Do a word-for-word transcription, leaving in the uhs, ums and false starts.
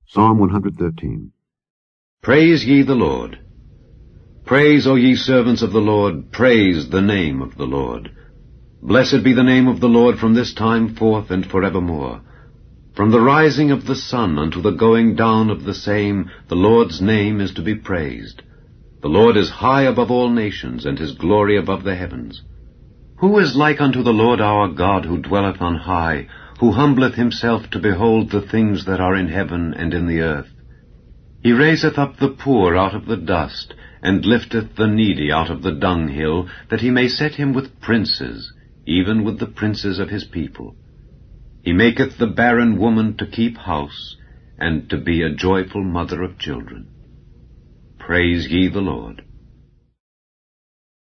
Psalm one hundred thirteen. Praise ye the Lord. Praise, O ye servants of the Lord, praise the name of the Lord. Blessed be the name of the Lord from this time forth and forevermore. From the rising of the sun unto the going down of the same, the Lord's name is to be praised. The Lord is high above all nations, and his glory above the heavens. Who is like unto the Lord our God, who dwelleth on high, who humbleth himself to behold the things that are in heaven and in the earth? He raiseth up the poor out of the dust, and lifteth the needy out of the dunghill, that he may set him with princes, even with the princes of his people. He maketh the barren woman to keep house, and to be a joyful mother of children. Praise ye the Lord.